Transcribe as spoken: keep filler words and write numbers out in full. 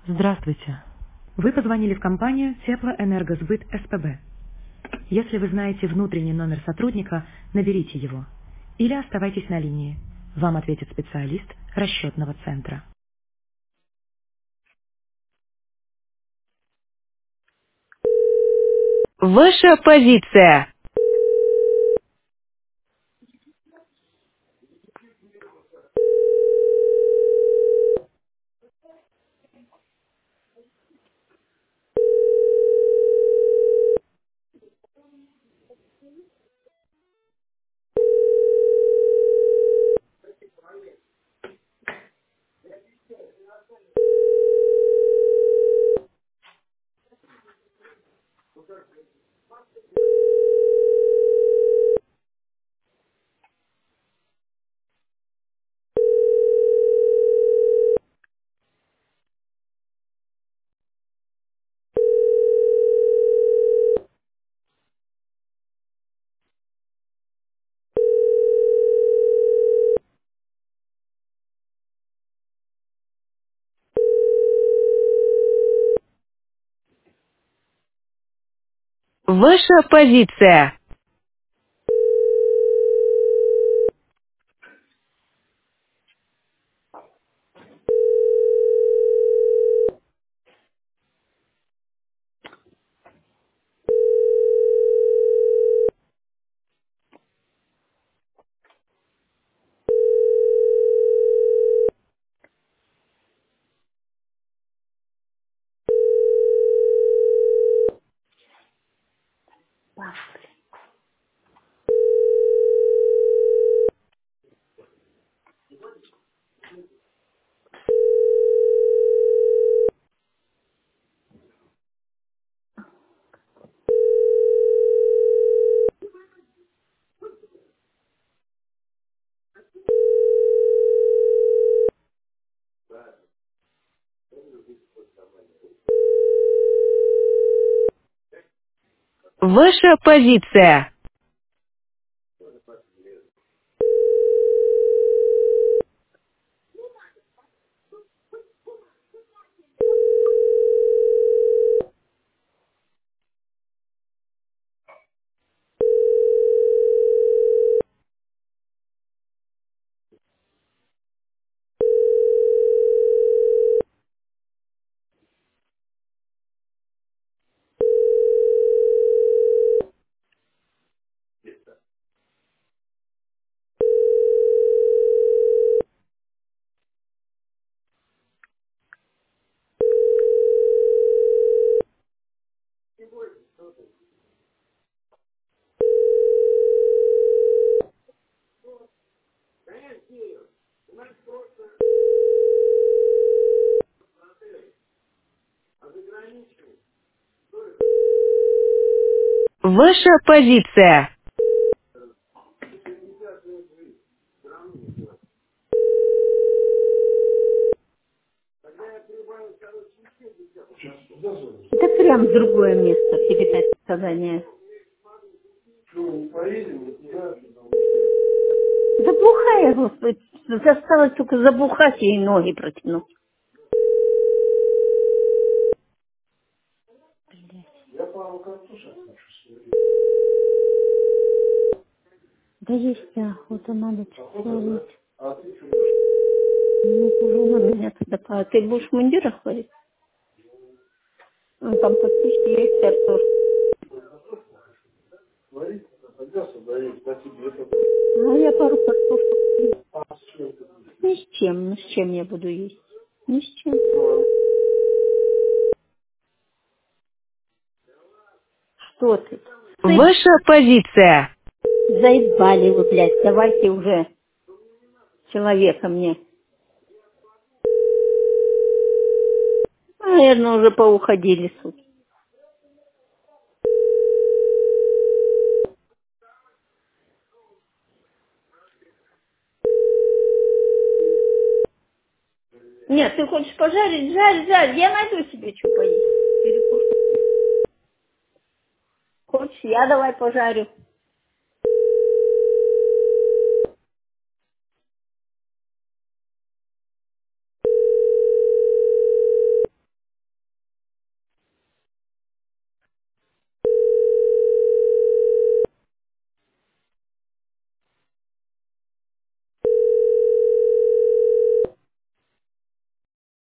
Здравствуйте. Вы позвонили в компанию Теплоэнергосбыт СПБ. Если вы знаете внутренний номер сотрудника, наберите его. Или оставайтесь на линии. Вам ответит специалист расчетного центра. Ваша позиция. Ваша позиция. Ваша позиция. Ваша позиция. Да прям в другое место передать задание. Забухай, господи. Осталось только забухать и ноги протянуть. Да есть охота, надо что-то делать. Ну, тяжело меня туда. А ты будешь в мундирах ходить? Ну, там подписчики есть, Артур. А я пару картошек съем. Ни с чем, ну с чем я буду есть? Ни с чем. Что ты? Ты Ваша позиция. заебали вы, блядь, давайте уже человека мне. Наверное, уже поуходили, суки. Нет, ты хочешь пожарить? Жарь, жарь, я найду себе что поесть. Перекушу. Хочешь, я давай пожарю.